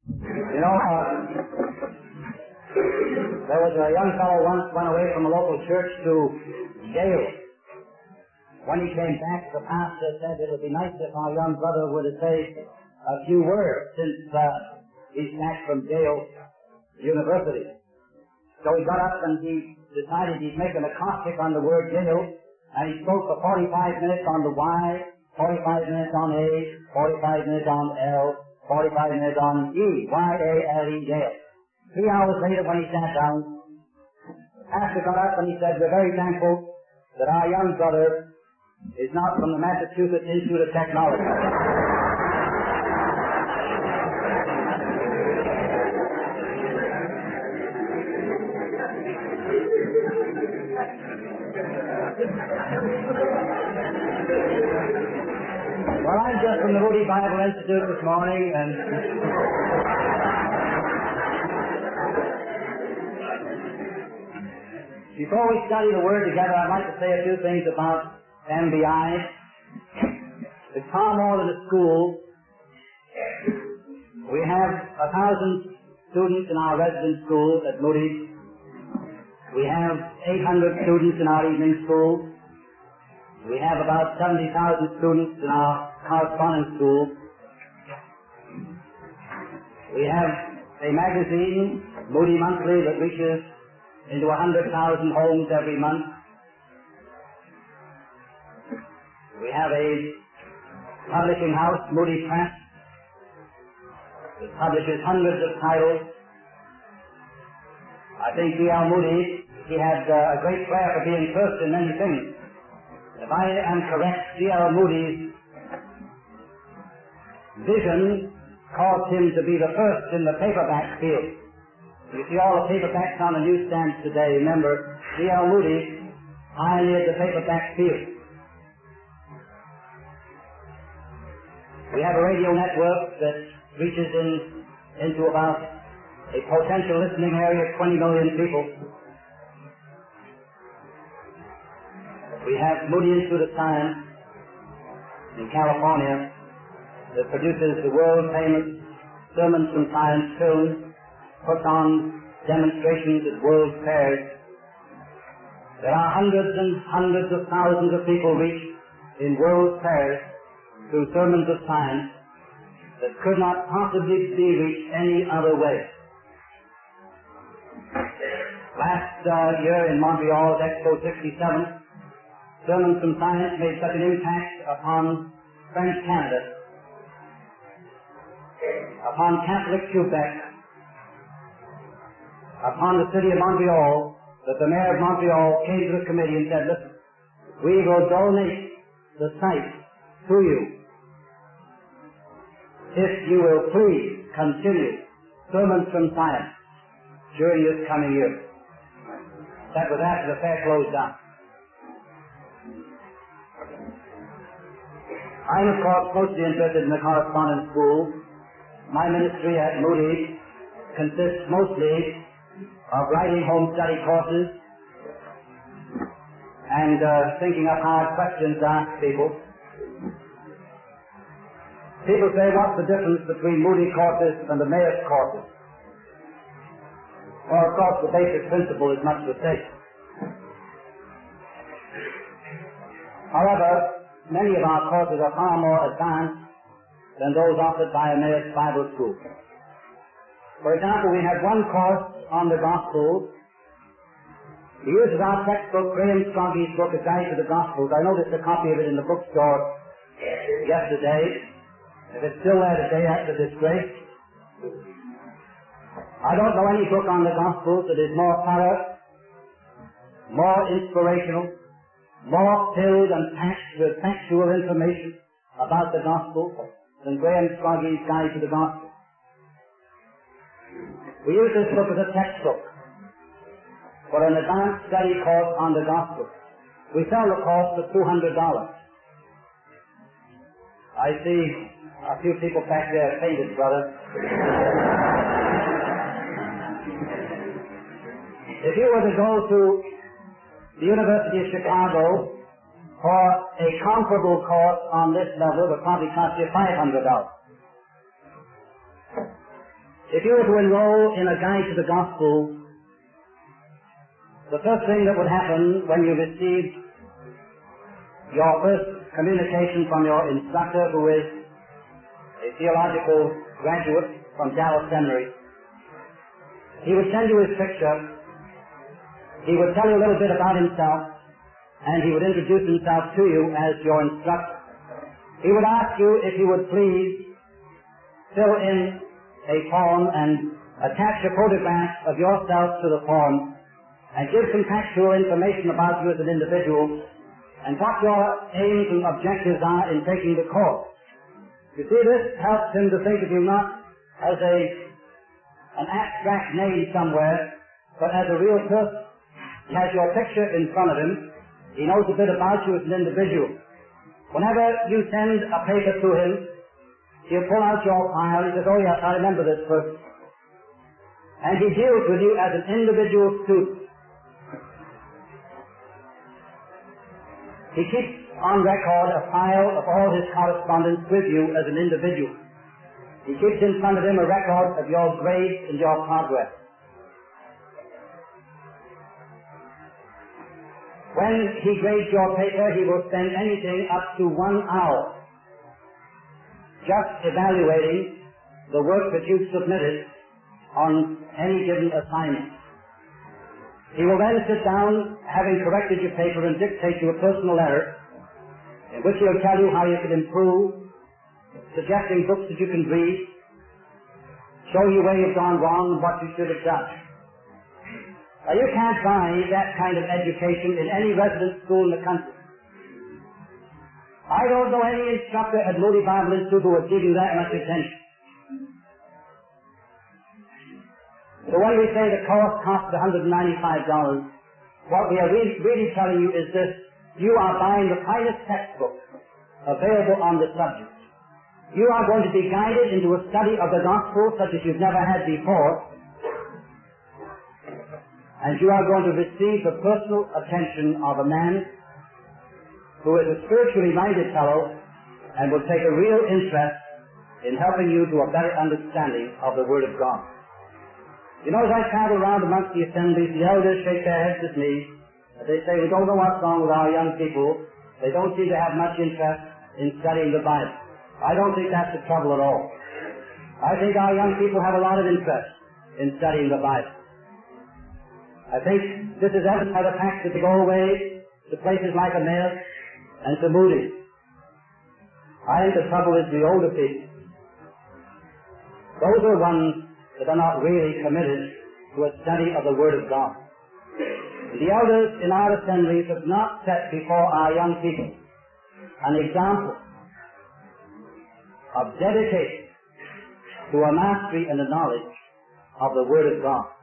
You know, there was a young fellow once went away from a local church to Yale. When he came back, the pastor said it would be nice if our young brother would say a few words since he's back from Yale University. So he got up and he decided he'd make an acrostic on the word Yale, and he spoke for 45 minutes on the Y, 45 minutes on A, 45 minutes on L, 45 minutes on E, Y-A-L-E, Yale. 3 hours later when he sat down, the pastor got up and he said, "We're very thankful that our young brother is not from the Massachusetts Institute of Technology." Well, I'm just from the Moody Bible Institute this morning, and before we study the Word together, I'd like to say a few things about MBI. It's far more than a school. We have 1,000 students in our resident school at Moody. We have 800 students in our evening school. We have about 70,000 students in our correspondence school. We have a magazine, Moody Monthly, that reaches into 100,000 homes every month. We have a publishing house, Moody Press, that publishes hundreds of titles. I think D.L. Moody, he had a great flair for being first in many things. If I am correct, D.L. Moody's vision caused him to be the first in the paperback field. You see all the paperbacks on the newsstands today. Remember, D.L. Moody pioneered the paperback field. We have a radio network that reaches into about a potential listening area of 20 million people. We have Moody Institute of Science in California that produces the world-famous Sermons from Science film, puts on demonstrations at world fairs. There are hundreds and hundreds of thousands of people reached in world fairs through Sermons of Science that could not possibly be reached any other way. Last year in Montreal at Expo 67, Sermons from Science made such an impact upon French Canada, upon Catholic Quebec, upon the city of Montreal, that the mayor of Montreal came to the committee and said, "Listen, we will donate the site to you if you will please continue Sermons from Science during this coming year." That was after the fair closed down. I'm, of course, mostly interested in the correspondence school. My ministry at Moody consists mostly of writing home study courses and thinking up hard questions to ask people. People say, what's the difference between Moody courses and the Mayor's courses? Well, of course, the basic principle is much the same. However, many of our courses are far more advanced than those offered by a Mayor's Bible School. For example, we have one course on the Gospels. He uses our textbook, Graham Scroggy's book, A Guide to the Gospels. I noticed a copy of it in the bookstore yesterday. If it's still there today, that's a disgrace. I don't know any book on the Gospels that is more thorough, more inspirational, more filled and packed with factual information about the Gospel than Graham Scroggy's Guide to the Gospel. We use this book as a textbook for an advanced study course on the Gospel. We sell the course for $200. I see a few people back there fainted, brother. If you were to go to the University of Chicago for a comparable course on this level, it would probably cost you $500. If you were to enroll in a guide to the gospel, the first thing that would happen when you received your first communication from your instructor, who is a theological graduate from Dallas Seminary, he would send you his picture, he would tell you a little bit about himself, and he would introduce himself to you as your instructor. He would ask you if you would please fill in a form and attach a photograph of yourself to the form and give some factual information about you as an individual and what your aims and objectives are in taking the course. You see, this helps him to think of you not as an abstract name somewhere, but as a real person. He has your picture in front of him. He knows a bit about you as an individual. Whenever you send a paper to him, he'll pull out your file. He says, oh yes, I remember this person. And he deals with you as an individual student. He keeps on record a file of all his correspondence with you as an individual. He keeps in front of him a record of your grades and your progress. When he grades your paper, he will spend anything up to 1 hour just evaluating the work that you've submitted on any given assignment. He will then sit down, having corrected your paper, and dictate you a personal letter in which he'll tell you how you can improve, suggesting books that you can read, show you where you've gone wrong and what you should have done. Now, you can't buy that kind of education in any resident school in the country. I don't know any instructor at Moody Bible Institute who would give you that much attention. So when we say the course costs $195, what we are really telling you is this: you are buying the finest textbook available on the subject. You are going to be guided into a study of the gospel such as you've never had before, and you are going to receive the personal attention of a man who is a spiritually minded fellow and will take a real interest in helping you to a better understanding of the Word of God. You know, as I travel around amongst the assemblies, the elders shake their heads at me. They say, we don't know what's wrong with our young people. They don't seem to have much interest in studying the Bible. I don't think that's the trouble at all. I think our young people have a lot of interest in studying the Bible. I think this is evident by the fact that they go away to places like Emmaus and to Moody. I think the trouble is the older people. Those are ones that are not really committed to a study of the Word of God. The elders in our assemblies have not set before our young people an example of dedication to a mastery and a knowledge of the Word of God.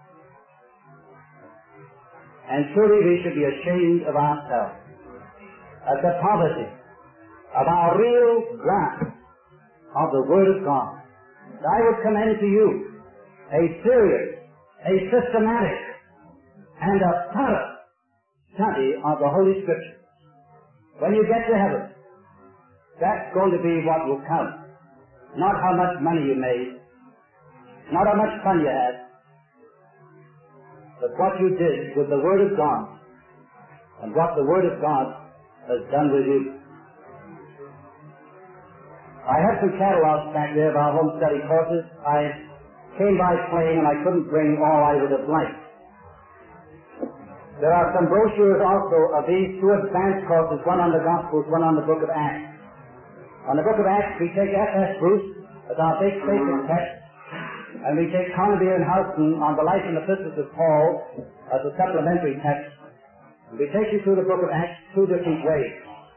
And truly we should be ashamed of ourselves at the poverty of our real grasp of the Word of God. I would commend to you a serious, a systematic, and a thorough study of the Holy Scriptures. When you get to heaven, that's going to be what will count. Not how much money you made, not how much fun you had, but what you did with the Word of God and what the Word of God has done with you. I have some catalogs back there of our home study courses. I came by plane and I couldn't bring all I would have liked. There are some brochures also of these two advanced courses, one on the Gospels, one on the Book of Acts. On the Book of Acts, we take F.S. Bruce as our basic text, and we take Carnaby and Houghton on the life and epistles of Paul as a supplementary text. And we take you through the Book of Acts two different ways.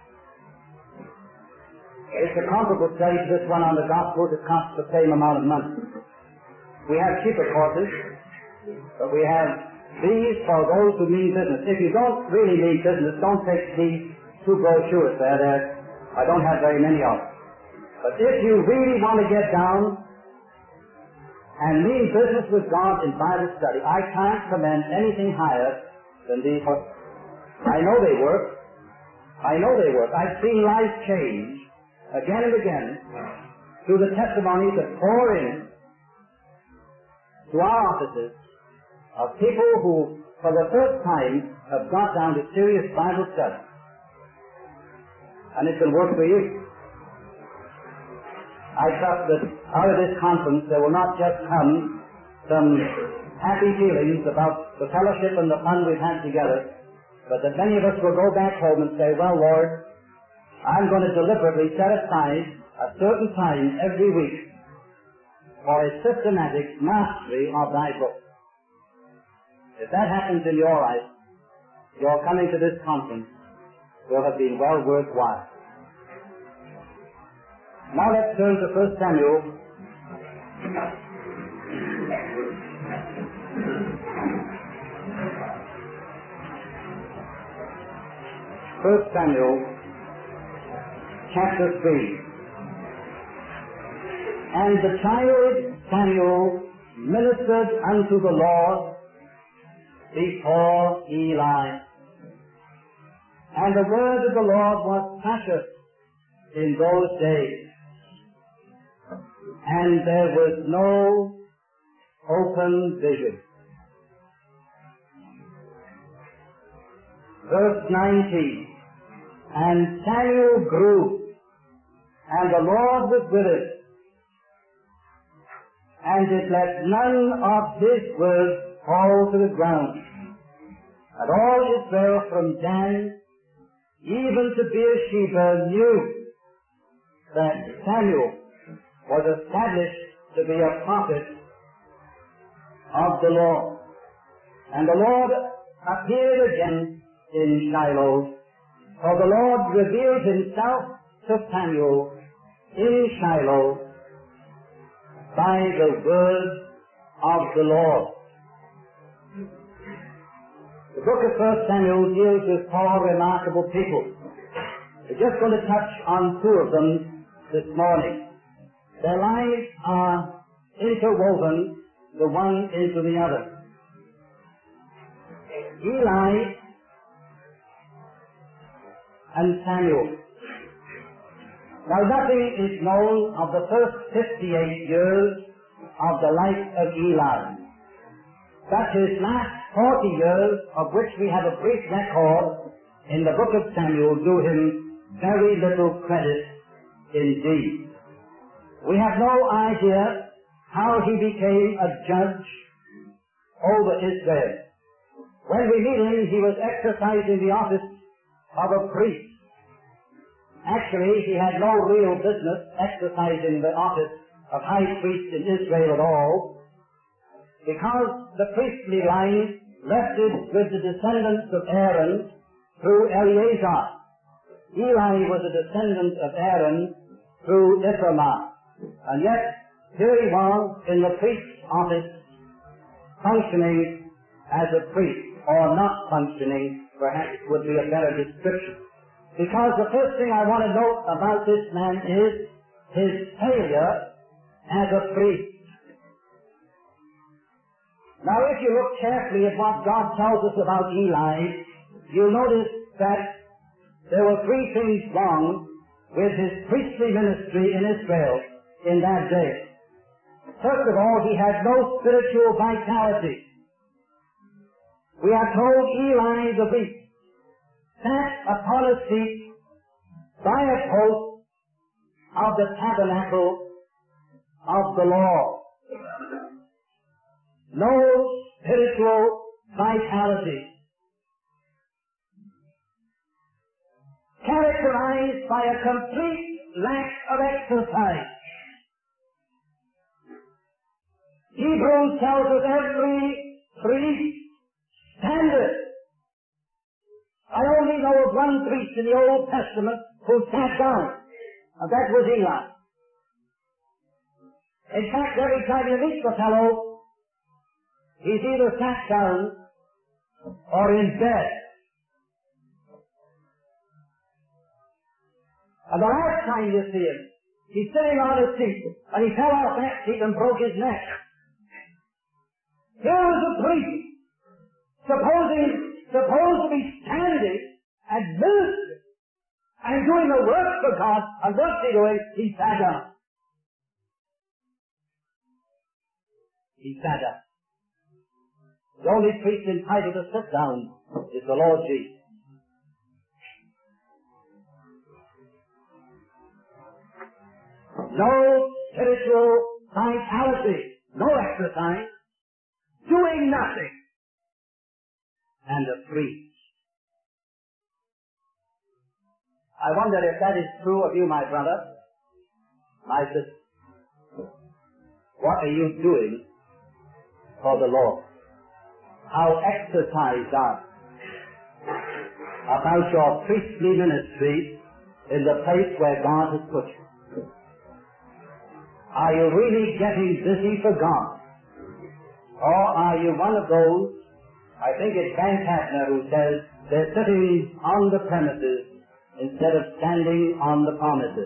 It's a comparable study to this one on the Gospels. It costs the same amount of money. We have cheaper courses, but we have these for those who mean business. If you don't really mean business, don't take these two brochures there. I don't have very many of them. But if you really want to get down and mean business with God in Bible study, I can't commend anything higher than these. I know they work. I've seen lives change again and again through the testimonies that pour in to our offices of people who, for the first time, have got down to serious Bible study. And it can work for you. I trust that out of this conference there will not just come some happy feelings about the fellowship and the fun we've had together, but that many of us will go back home and say, well, Lord, I'm going to deliberately set aside a certain time every week for a systematic mastery of thy book. If that happens in your life, your coming to this conference will have been well worthwhile. Now let's turn to 1 Samuel. 1 Samuel, chapter 3. And the child Samuel ministered unto the Lord before Eli. And the word of the Lord was precious in those days, and there was no open vision. Verse 19. And Samuel grew, and the Lord was with him, and did let none of his words fall to the ground. And all Israel from Dan even to Beersheba knew that Samuel was established to be a prophet of the Lord. And the Lord appeared again in Shiloh, for the Lord revealed himself to Samuel in Shiloh by the word of the Lord. The book of 1 Samuel deals with four remarkable people. We're just going to touch on two of them this morning. Their lives are interwoven the one into the other. Eli and Samuel. Now nothing is known of the first 58 years of the life of Eli. But his last 40 years, of which we have a brief record in the book of Samuel, do him very little credit indeed. We have no idea how he became a judge over Israel. When we meet him, he was exercising the office of a priest. Actually, he had no real business exercising the office of high priest in Israel at all, because the priestly line rested with the descendants of Aaron through Eleazar. Eli was a descendant of Aaron through Ithamar. And yet, here he was in the priest's office, functioning as a priest, or not functioning, perhaps would be a better description. Because the first thing I want to note about this man is his failure as a priest. Now, if you look carefully at what God tells us about Eli, you'll notice that there were three things wrong with his priestly ministry in Israel in that day. First of all, he had no spiritual vitality. We are told Eli the priest sat upon a seat by a post of the tabernacle of the Lord. No spiritual vitality. Characterized by a complete lack of exercise. Hebrews tells us every priest standeth. I only know of one priest in the Old Testament who sat down, and that was Eli. In fact, every time you meet the fellow, he's either sat down or in bed. And the last time you see him, he's sitting on a seat, and he fell off that seat and broke his neck. Here was a priest, supposed to be standing and ministering and doing the work for God, and what's he doing? He sat down. he sat up. The only priest entitled to sit down is the Lord Jesus. No spiritual vitality, no exercise, doing nothing, and a priest. I wonder if that is true of you, my brother, my sister. What are you doing for the Lord? How exercised are you about your priestly ministry in the place where God has put you? Are you really getting busy for God? Or are you one of those, I think it's Van Tattner who says, they're sitting on the premises instead of standing on the promises.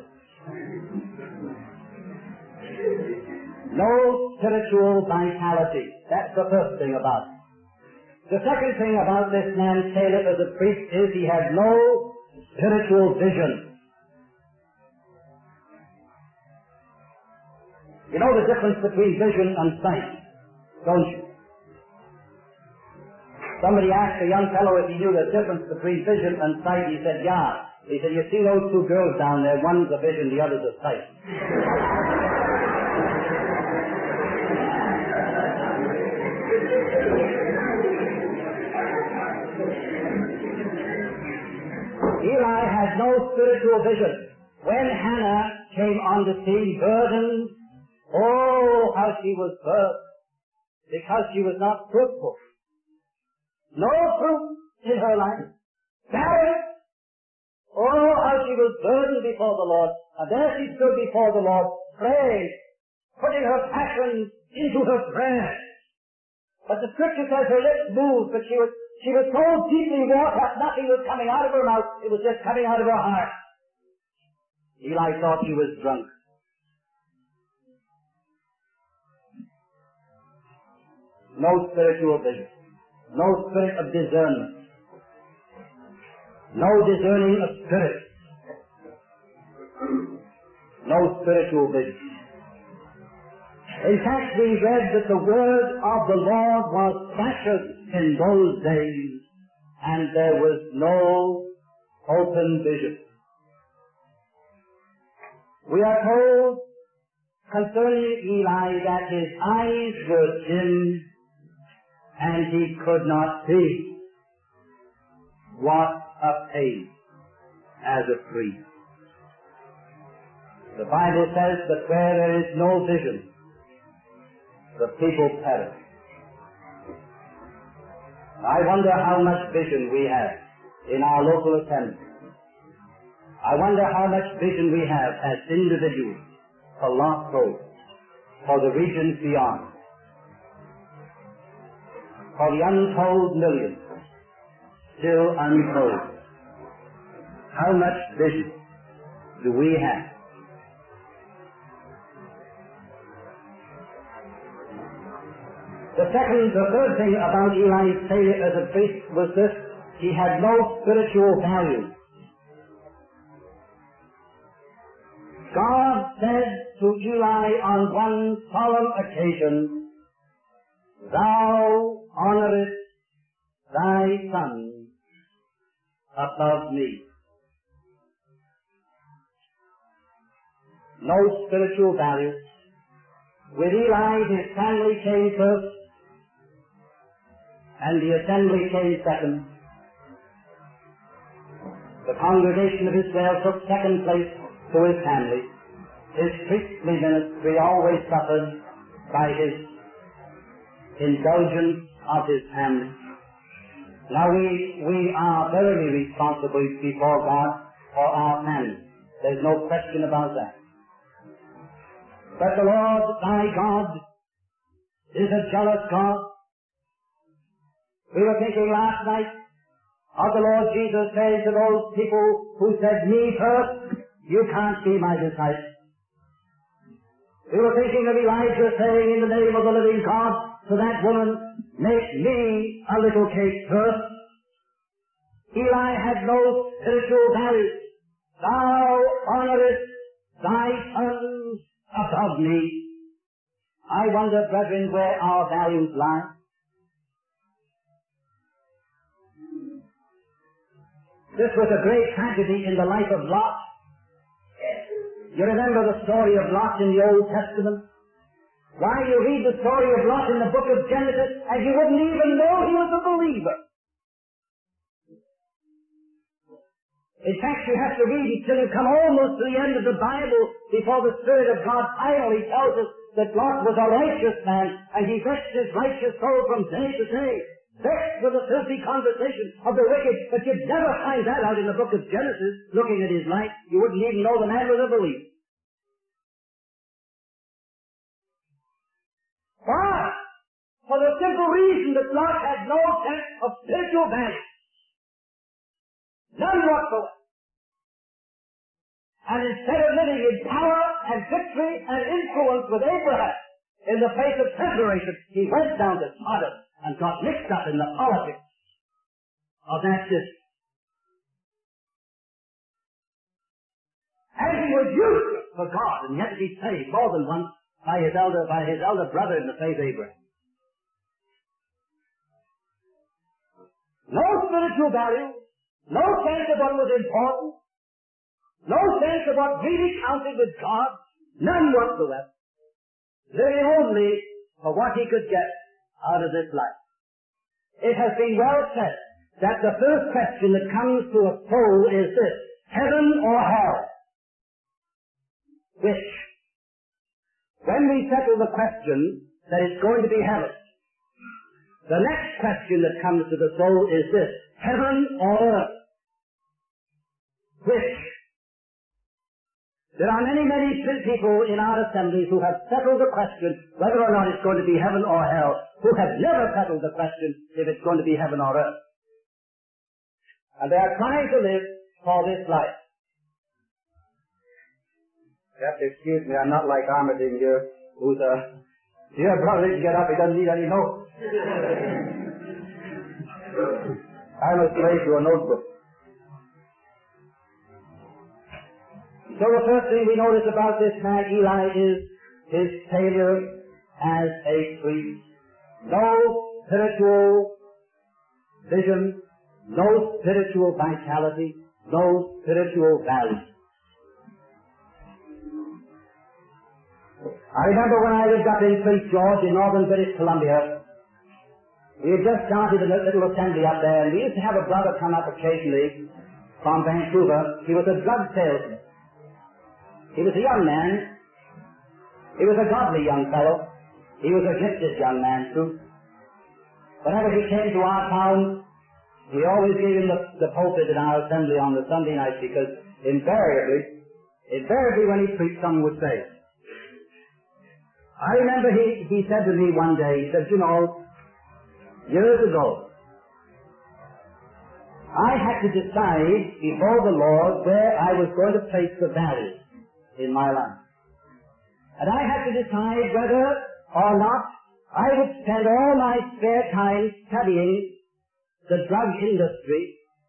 No spiritual vitality. That's the first thing about it. The second thing about this man Caleb as a priest is he had no spiritual vision. You know the difference between vision and sight, don't you? Somebody asked a young fellow if he knew the difference between vision and sight. He said, yeah. He said, you see those two girls down there, one's a vision, the other's a sight. Eli had no spiritual vision. When Hannah came on the scene burdened, oh, how she was burdened, because she was not fruitful. No fruit in her life. Barren. Oh, how she was burdened before the Lord. And there she stood before the Lord, praying, putting her passions into her prayer. But the scripture says her lips moved, but she was so deeply wrought up, nothing was coming out of her mouth, it was just coming out of her heart. Eli thought she was drunk. No spiritual vision. No spirit of discernment. No discerning of spirit. No spiritual vision. In fact, we read that the word of the Lord was precious in those days, and there was no open vision. We are told concerning Eli that his eyes were dim and he could not see. What a pain as a priest. The Bible says that where there is no vision, the people perish. I wonder how much vision we have in our local assembly. I wonder how much vision we have as individuals for lost souls, for the regions beyond, for the untold millions still untold. How much vision do we have? The third thing about Eli's failure as a priest was this: he had no spiritual value. God said to Eli on one solemn occasion, "Thou honorest thy son above me." No spiritual value. With Eli, his family came first, and the assembly came second. The congregation of Israel took second place to his family. His priestly ministry always suffered by his indulgence of his family. Now we are verily responsible before God for our family. There's no question about that. But the Lord thy God is a jealous God. We were thinking last night of the Lord Jesus saying to those people who said, "Me first, you can't be my disciple." We were thinking of Elijah saying, "In the name of the living God, to that woman, make me a little cake first." Eli had no spiritual value. "Thou honorest thy sons above me." I wonder, brethren, where our values lie. This was a great tragedy in the life of Lot. You remember the story of Lot in the Old Testament? Why, you read the story of Lot in the book of Genesis, and you wouldn't even know he was a believer. In fact, you have to read until you come almost to the end of the Bible before the Spirit of God finally tells us that Lot was a righteous man, and he vexed his righteous soul from day to day, vexed with the filthy conversation of the wicked. But you'd never find that out in the book of Genesis. Looking at his life, you wouldn't even know the man was a believer. Why? For the simple reason that Lot had no sense of spiritual value. None whatsoever. And instead of living in power and victory and influence with Abraham in the face of separation, he went down to Sodom and got mixed up in the politics of that system. And he was useless for God, and he had to be saved more than once by his elder brother in the faith, Abraham. No spiritual value, no sense of what was important, no sense of what really counted with God, none whatsoever. Living only for what he could get out of this life. It has been well said that the first question that comes to a soul is this: heaven or hell? Which? When we settle the question that it's going to be heaven, the next question that comes to the soul is this: heaven or earth? Which? There are many, many people in our assemblies who have settled the question whether or not it's going to be heaven or hell, who have never settled the question if it's going to be heaven or earth. And they are trying to live for this life. You have to excuse me, I'm not like Armitage here, who's a dear brother, he can get up, he doesn't need any notes. I'm a slave to a notebook. So the first thing we notice about this man, Eli, is his failure as a priest. No spiritual vision, no spiritual vitality, no spiritual value. I remember when I lived up in Prince George in northern British Columbia, we had just started a little assembly up there, and we used to have a brother come up occasionally from Vancouver. He was a drug salesman. He was a young man. He was a godly young fellow. He was a gifted young man, too. Whenever he came to our town, we always gave him the pulpit in our assembly on the Sunday night, because invariably when he preached, someone would say. I remember he said to me one day, he said, you know, years ago, I had to decide before the Lord where I was going to place the value in my life. And I had to decide whether or not I would spend all my spare time studying the drug industry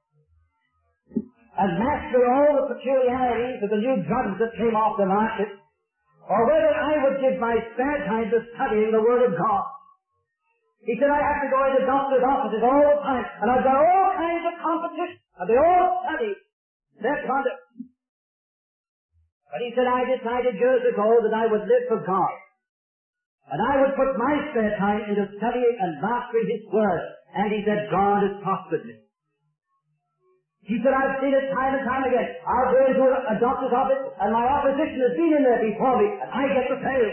and master all the peculiarities of the new drugs that came off the market, or whether I would give my spare time to studying the Word of God. He said, I have to go into doctor's offices all the time, and I've got all kinds of competition, and they all study their conduct. But he said, I decided years ago that I would live for God. And I would put my spare time into studying and mastering His Word. And he said, God has prospered me. He said, I've seen it time and time again. I'll go into a doctor's office, and my opposition has been in there before me, and I get the fail.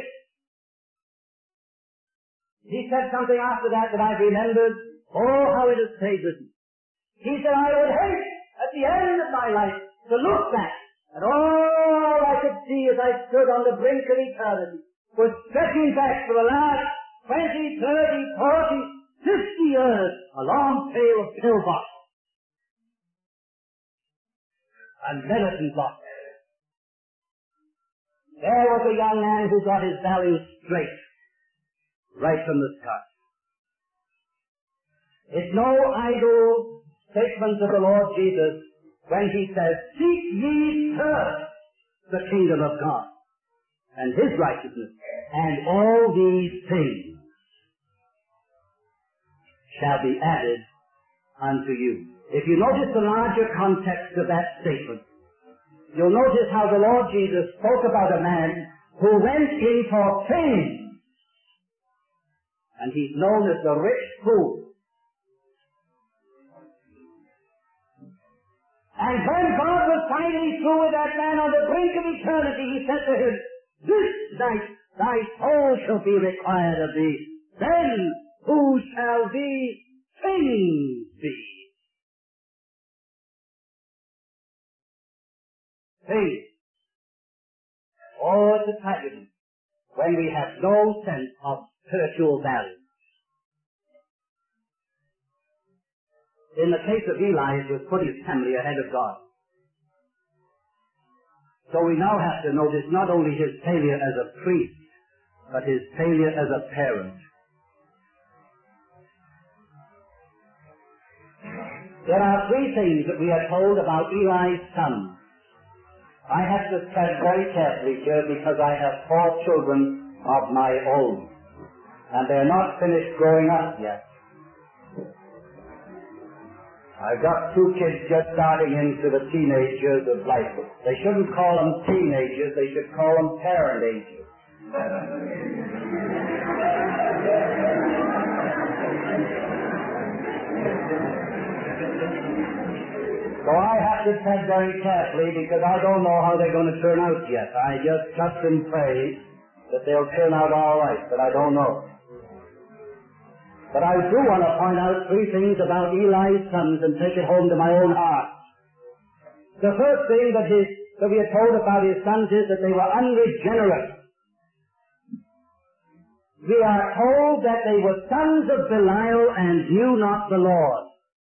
He said something after that I remembered. Oh, how it has stayed with me. He said, I would hate at the end of my life to look back, and all I could see as I stood on the brink of eternity was stretching back for the last 20, 30, 40, 50 years, a long trail of pill boxes and medicine boxes. There was a young man who got his values straight, right from the start. It's no idle statement of the Lord Jesus when He says, seek ye first the kingdom of God and His righteousness, and all these things shall be added unto you. If you notice the larger context of that statement, you'll notice how the Lord Jesus spoke about a man who went in for fame, and he's known as the rich fool. And when God was finally through with that man on the brink of eternity, he said to him, "This night thy soul shall be required of thee. Then who shall these things be?" Things. Oh, it's a tragedy when we have no sense of spiritual value. In the case of Eli, it was put his family ahead of God. So we now have to notice not only his failure as a priest, but his failure as a parent. There are three things that we are told about Eli's son. I have to tread very carefully here because I have 4 children of my own, and they're not finished growing up yet. I've got 2 kids just starting into the teenage years of life. They shouldn't call them teenagers, they should call them parent ages. So I have to tread very carefully because I don't know how they're going to turn out yet. I just trust and pray that they'll turn out all right, but I don't know. But I do want to point out 3 things about Eli's sons and take it home to my own heart. The first thing that we are told about his sons is that they were unregenerate. We are told that they were sons of Belial and knew not the Lord.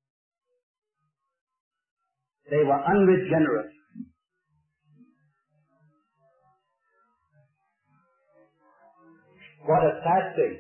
They were unregenerate. What a sad thing.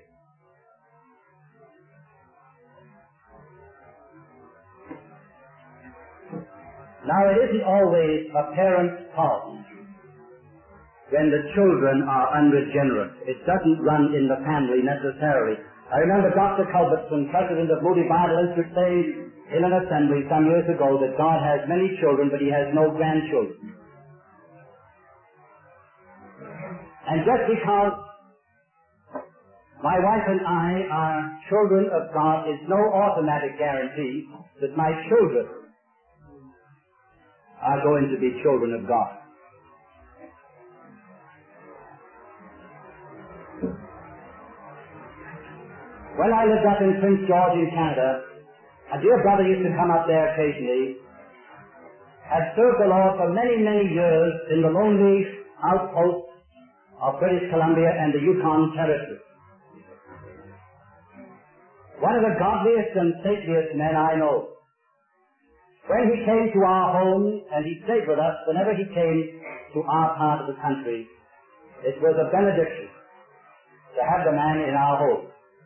Now, it isn't always a parent's fault when the children are unregenerate. It doesn't run in the family necessarily. I remember Dr. Culbertson, president of Moody Bible Institute, saying in an assembly some years ago that God has many children, but he has no grandchildren. And just because my wife and I are children of God is no automatic guarantee that my children are going to be children of God. When I lived up in Prince George in Canada, a dear brother used to come up there occasionally, had served the Lord for many, many years in the lonely outposts of British Columbia and the Yukon Territory. One of the godliest and saintliest men I know. When he came to our home and he stayed with us, whenever he came to our part of the country, it was a benediction to have the man in our home.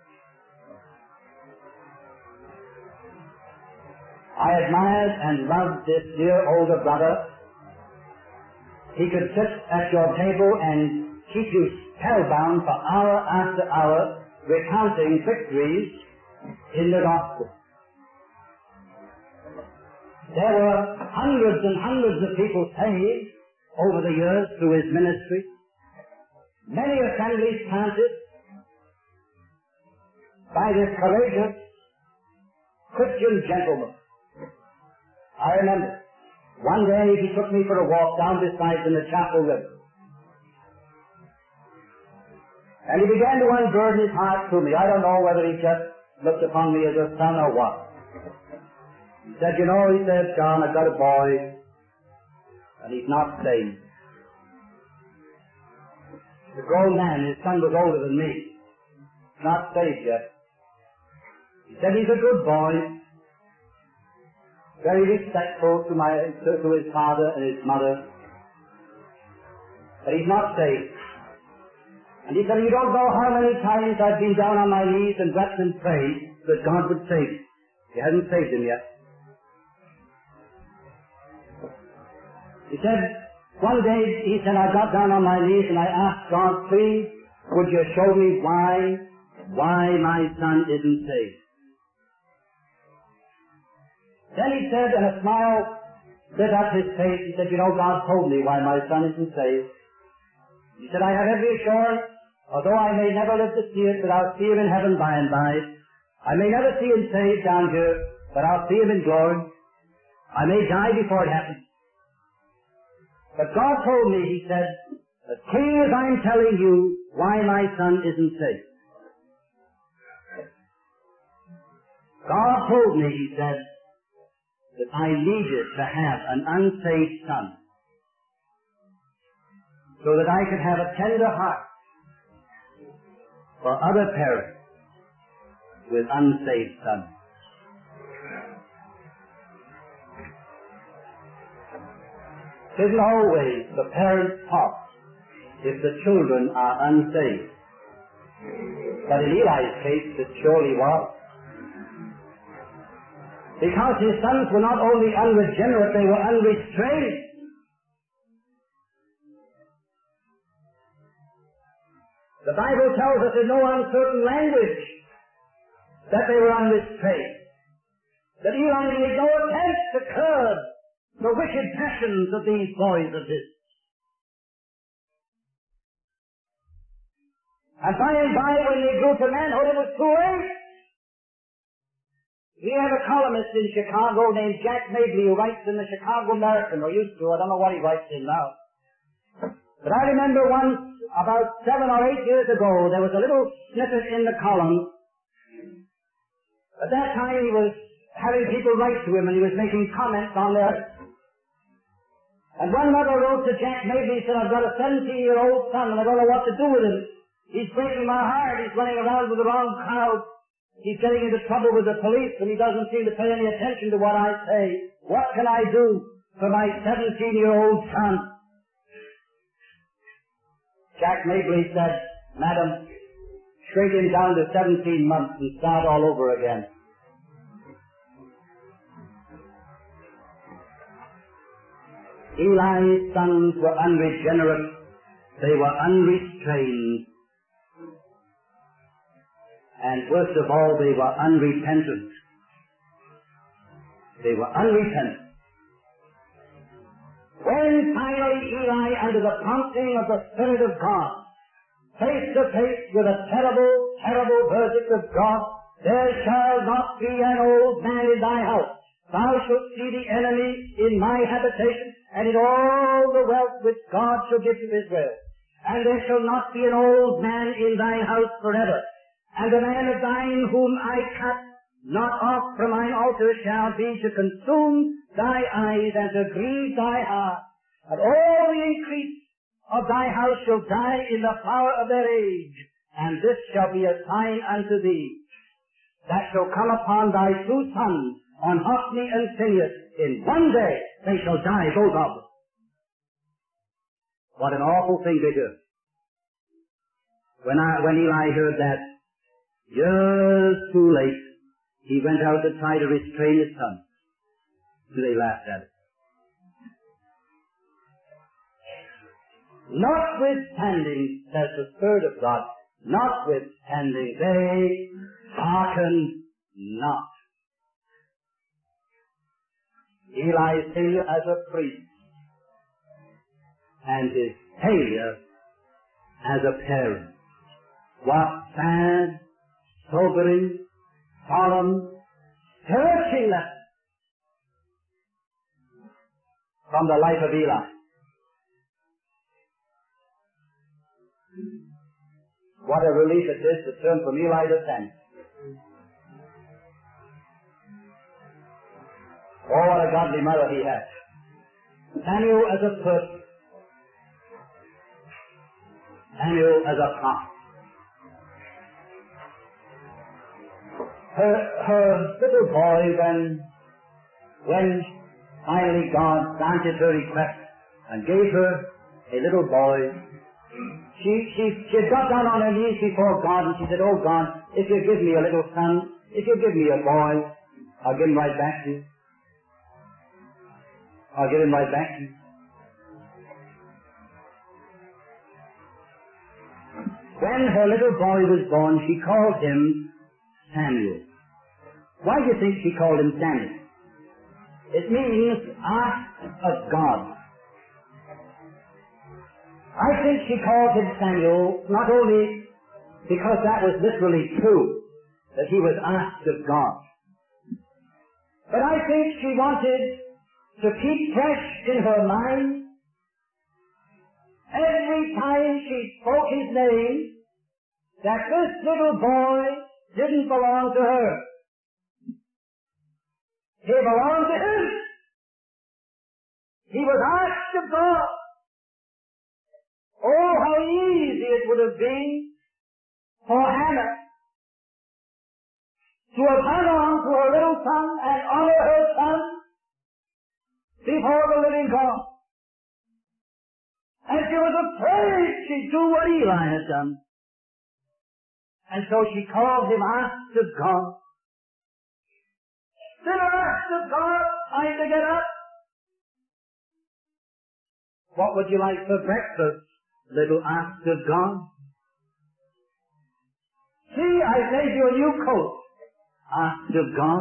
I admired and loved this dear older brother. He could sit at your table and keep you spellbound for hour after hour, recounting victories in the gospel. There were hundreds and hundreds of people saved over the years through his ministry. Many assemblies planted by this courageous Christian gentleman. I remember one day he took me for a walk down beside the Chapel River. And he began to unburden his heart to me. I don't know whether he just looked upon me as a son or what. He said, "You know," he said, "John, I've got a boy, and he's not saved." The grown man, his son was older than me, not saved yet. He said, "He's a good boy, very respectful to his father and his mother, but he's not saved." And he said, "You don't know how many times I've been down on my knees and wept and prayed that God would save him. He hasn't saved him yet." He said, one day, he said, "I got down on my knees and I asked God, please Could you show me why my son isn't saved? Then he said, and a smile lit up his face, he said, you know, God told me why my son isn't saved. He said, I have every assurance, although I may never live to see it, but I'll see him in heaven by and by. I may never see him saved down here, but I'll see him in glory. I may die before it happens. But God told me, he said, as clear as I'm telling you why my son isn't saved. God told me, he said, that I needed to have an unsaved son so that I could have a tender heart for other parents with unsaved sons. It isn't always the parents' fault if the children are unsaved. But in Eli's case, it surely was. Because his sons were not only unregenerate, they were unrestrained. The Bible tells us in no uncertain language that they were unrestrained. That Eli made no attempt to curb the wicked passions of these boys of his. And by when they grew to manhood, it was too late. We have a columnist in Chicago named Jack Mabley who writes in the Chicago American, or used to. I don't know what he writes in now. But I remember once, about 7 or 8 years ago, there was a little snippet in the column. At that time he was having people write to him and he was making comments on their... And one mother wrote to Jack Mabley, said, I've got a 17-year-old son and I don't know what to do with him. He's breaking my heart. He's running around with the wrong crowd. He's getting into trouble with the police and he doesn't seem to pay any attention to what I say. What can I do for my 17-year-old son? Jack Mabley said, Madam, shrink him down to 17 months and start all over again. Eli's sons were unregenerate. They were unrestrained. And worst of all, they were unrepentant. They were unrepentant. When finally Eli, under the prompting of the Spirit of God, face to face with a terrible, terrible verdict of God, there shall not be an old man in thy house. Thou shalt see the enemy in my habitation, and in all the wealth which God shall give to Israel. And there shall not be an old man in thine house forever. And the man of thine whom I cut not off from mine altar shall be to consume thy eyes and to grieve thy heart. And all the increase of thy house shall die in the flower of their age. And this shall be a sign unto thee, that shall come upon thy two sons, on Hophni and Phinehas. In one day they shall die, both of them. What an awful thing to hear. When Eli heard that, years too late, he went out to try to restrain his son. They laughed at it. Notwithstanding, says the Spirit of God, notwithstanding, they hearkened not. Eli's failure as a priest and his failure as a parent. What sad, sobering, solemn, searching lesson from the life of Eli. What a relief it is to turn from Eli to Samuel. Oh, what a godly mother he had. Samuel as a person. Samuel as a prophet. Her little boy, when finally God granted her request and gave her a little boy, she got down on her knees before God and she said, oh God, if you give me a little son, if you give me a boy, I'll give him right back to you. I'll give him right back to you. when her little boy was born, she called him Samuel. Why do you think she called him Samuel? It means asked of God. I think she called him Samuel not only because that was literally true, that he was asked of God, but I think she wanted to keep fresh in her mind every time she spoke his name that this little boy didn't belong to her. He belonged to him. He was asked of God. Oh, how easy it would have been for Hannah to have hung on to her little son and honor her son before the living God. And she was afraid she'd do what Eli had done. And so she called him asked of God. Still asked of God, time to get up. What would you like for breakfast, little asked of God? See, I made you a new coat, asked of God.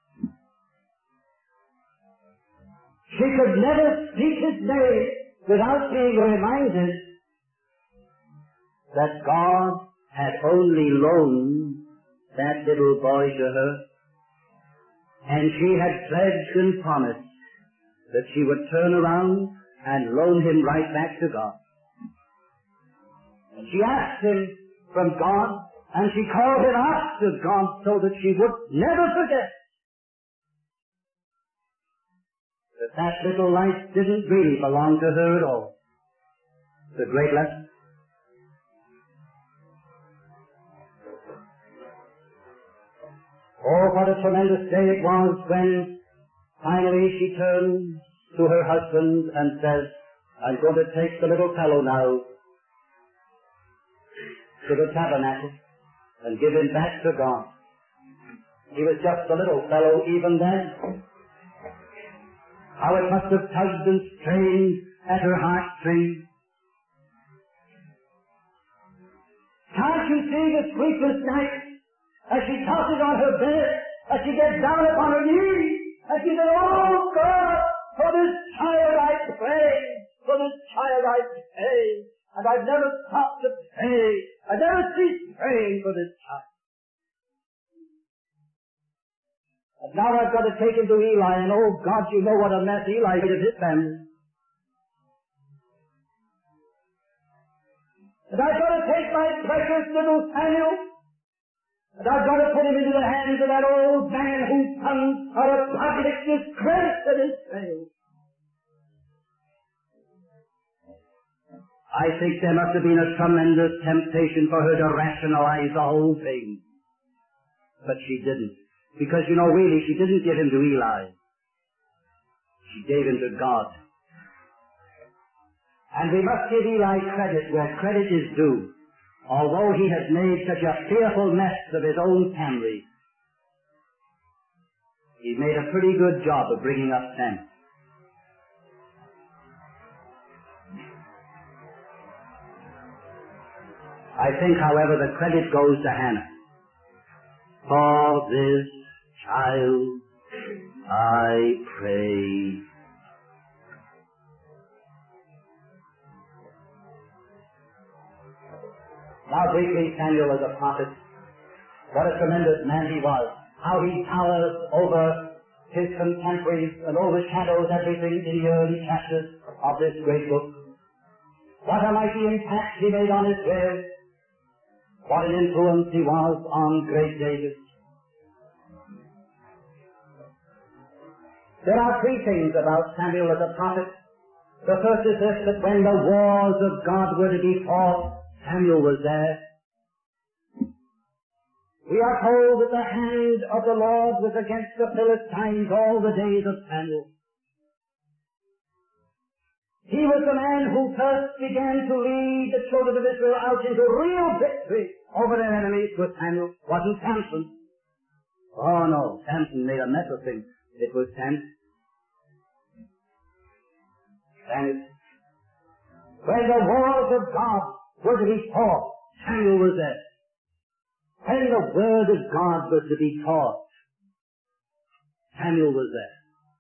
She could never speak his name without being reminded that God had only loaned that little boy to her, and she had pledged and promised that she would turn around and loan him right back to God. And she asked him from God, and she called him asked of God so that she would never forget that that little life didn't really belong to her at all. It's a great lesson. Oh, what a tremendous day it was when finally she turns to her husband and says, I'm going to take the little fellow now to the tabernacle and give him back to God. He was just a little fellow even then. How it must have tugged and strained at her heartstrings. Can't you see the sleepless night as she tosses on her bed, as she gets down upon her knees, and she says, oh God, for this child I pray, for this child I pray, and I've never stopped to pray, I've never ceased praying for this child. And now I've got to take him to Eli, and oh God, you know what a mess Eli made of his family. And I've got to take my precious little Samuel, and I've got to put him into the hands of that old man whose sons are a public disgrace to this faith. I think there must have been a tremendous temptation for her to rationalize the whole thing. But she didn't. Because, you know, really, she didn't give him to Eli. She gave him to God. And we must give Eli credit where credit is due. Although he has made such a fearful mess of his own family, he made a pretty good job of bringing up Samuel. I think, however, the credit goes to Hannah. For this child I pray. Now briefly, Samuel as a prophet. What a tremendous man he was. How he towers over his contemporaries and overshadows everything in the early chapters of this great book. What a mighty impact he made on Israel. What an influence he was on great David. There are three things about Samuel as a prophet. The first is this, that when the wars of God were to be fought, Samuel was there. We are told that the hand of the Lord was against the Philistines all the days of Samuel. He was the man who first began to lead the children of Israel out into real victory over their enemies with Samuel. Wasn't Samson. Oh no, Samson made a mess of things. It was Samuel. When the wars of God were to be fought, Samuel was there. When the Word of God was to be taught, Samuel was there.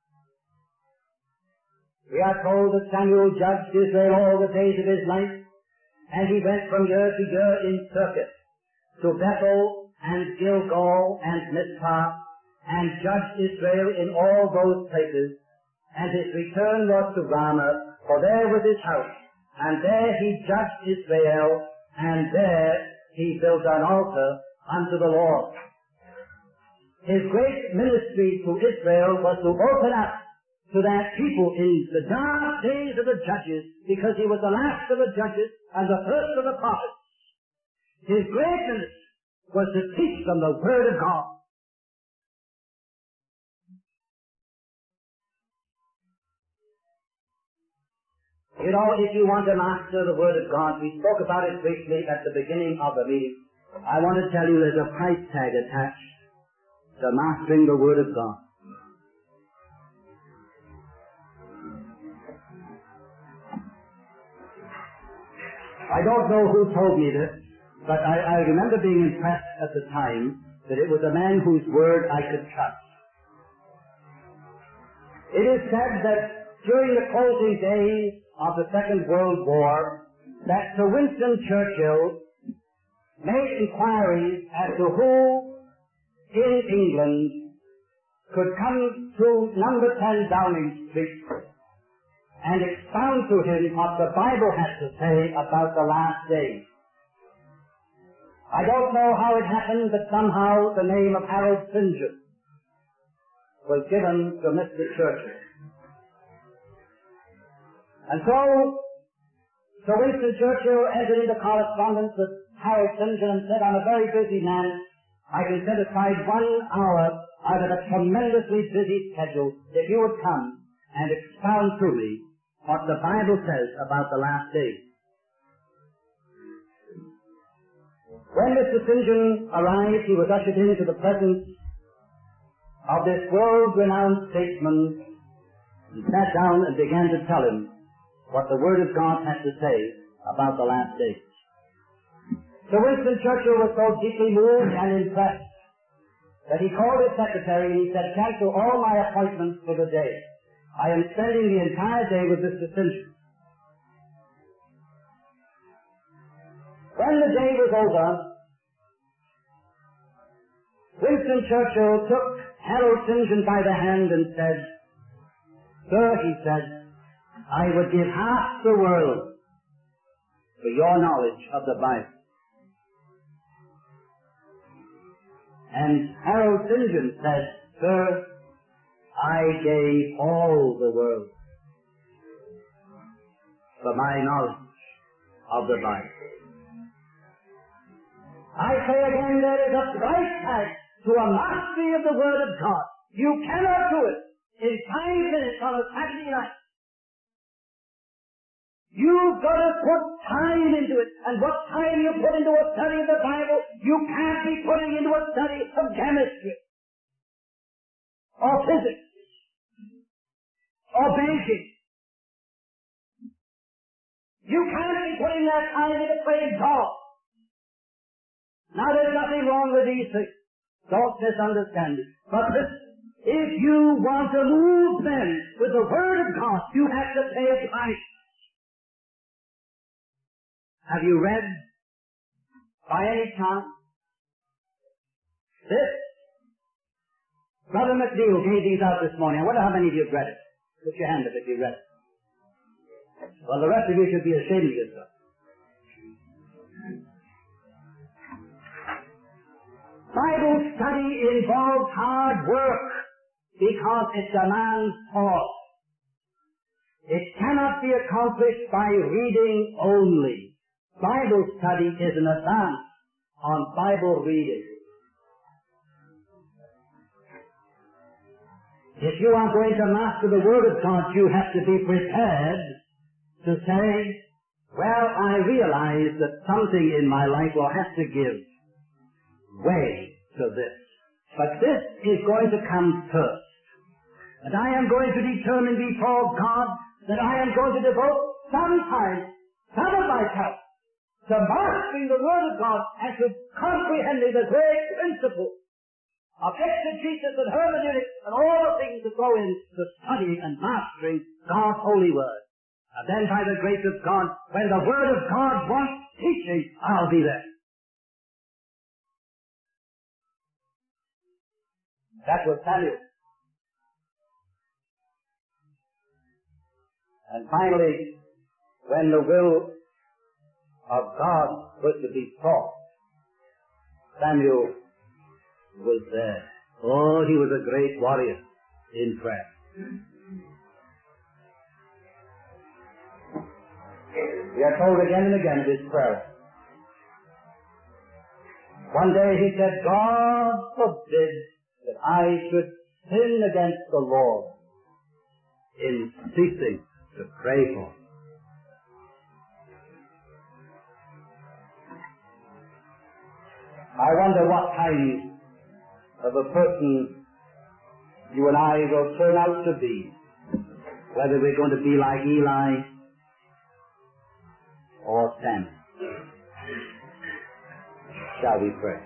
We are told that Samuel judged Israel all the days of his life, and he went from year to year in circuit to Bethel and Gilgal and Mizpah, and judged Israel in all those places, and his return was to Ramah, for there was his house, and there he judged Israel, and there he built an altar unto the Lord. His great ministry to Israel was to open up to that people in the dark days of the judges, because he was the last of the judges and the first of the prophets. His great ministry was to teach them the Word of God. You know, if you want to master the Word of God, we spoke about it briefly at the beginning of the meeting. I want to tell you there's a price tag attached to mastering the Word of God. I don't know who told me this, but I remember being impressed at the time that it was a man whose word I could trust. It is said that during the closing days of the Second World War, that Sir Winston Churchill made inquiries as to who in England could come to number 10 Downing Street and expound to him what the Bible has to say about the last days. I don't know how it happened, but somehow the name of Harold St. John was given to Mr. Churchill. And so, Sir Winston Churchill entered into correspondence with Harold St. John and said, I'm a very busy man. I can set aside 1 hour out of a tremendously busy schedule if you would come and expound to me what the Bible says about the last days. When Mr. St. John arrived, he was ushered into the presence of this world-renowned statesman and sat down and began to tell him what the Word of God had to say about the last days. Sir Winston Churchill was so deeply moved and impressed that he called his secretary and he said, cancel all my appointments for the day. I am spending the entire day with Mr. St. John. When the day was over, Winston Churchill took Harold St. John by the hand and said, Sir, he said, I would give half the world for your knowledge of the Bible. And Harold St. John said, Sir, I gave all the world for my knowledge of the Bible. I say again, there is a price tag to a mastery of the Word of God. You cannot do it in 5 minutes on a Saturday night. You've got to put time into it. And what time you put into a study of the Bible, you can't be putting into a study of chemistry, or physics, or banking. You can't be putting that time into playing golf. Now there's nothing wrong with these things. Don't misunderstand it. But listen, if you want to move men with the Word of God, you have to pay a price. Have you read, by any chance, this? Brother McNeil gave these out this morning. I wonder how many of you have read it. Put your hand up if you read it. Well, the rest of you should be ashamed of yourself. Bible study involves hard work because it demands thought. It cannot be accomplished by reading only. Bible study is an advance on Bible reading. If you are going to master the Word of God, you have to be prepared to say, well, I realize that something in my life will have to give way to this. But this is going to come first. And I am going to determine before God that I am going to devote some time, some of myself, to mastering the Word of God and to comprehending the great principle of exegesis and hermeneutics and all the things that go into studying and mastering God's holy Word. And then by the grace of God, when the Word of God wants teaching, I'll be there. That was Samuel. And finally, when the will of God was to be taught, Samuel was there. Oh, he was a great warrior in prayer. We are told again and again of his prayer. One day he said, God forbid that I should sin against the Lord in ceasing to pray for him. I wonder what kind of a person you and I will turn out to be. Whether we're going to be like Eli or Samuel. Shall we pray?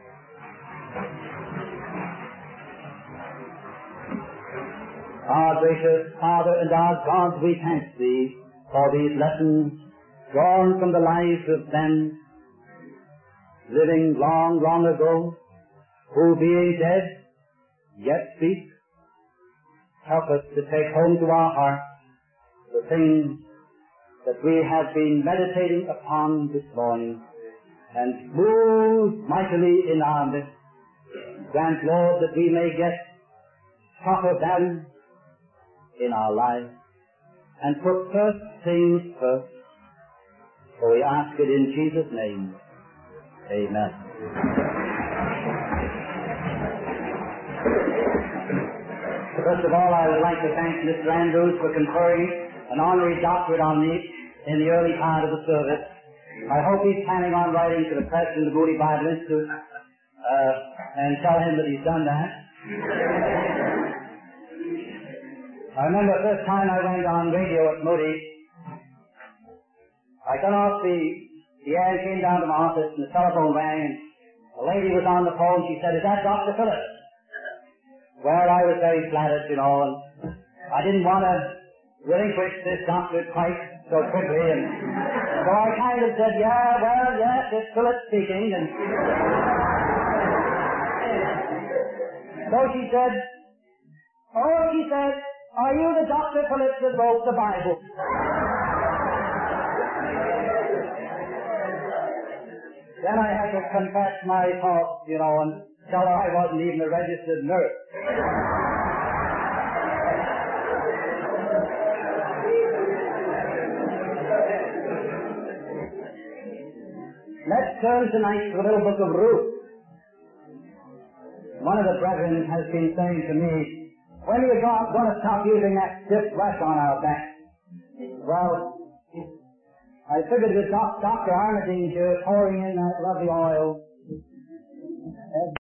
Our gracious Father and our God, we thank Thee for these lessons drawn from the lives of men living long, long ago, who being dead, yet speak. Help us to take home to our hearts the things that we have been meditating upon this morning, and move mightily in our midst. Grant, Lord, that we may get proper value in our lives, and put first things first. For we ask it in Jesus' name. Amen. First of all, I would like to thank Mr. Andrews for conferring an honorary doctorate on me in the early part of the service. I hope he's planning on writing to the president of the Moody Bible Institute and tell him that he's done that. I remember the first time I went on radio at Moody, I got off the air and came down to my office and the telephone rang and a lady was on the phone. She said, "Is that Dr. Phillips?" Well, I was very flattered, and I didn't want to relinquish this doctorate quite so quickly, and so I kind of said, yes, it's Phillips speaking, and so she said, "Are you the Dr. Phillips that wrote the Bible?" Then I had to confess my fault, and tell her I wasn't even a registered nurse. Let's turn tonight to the little book of Ruth. One of the brethren has been saying to me, "When are you going to stop using that stiff brush on our back?" Well, I figured with Dr. Armitage pouring in that lovely oil,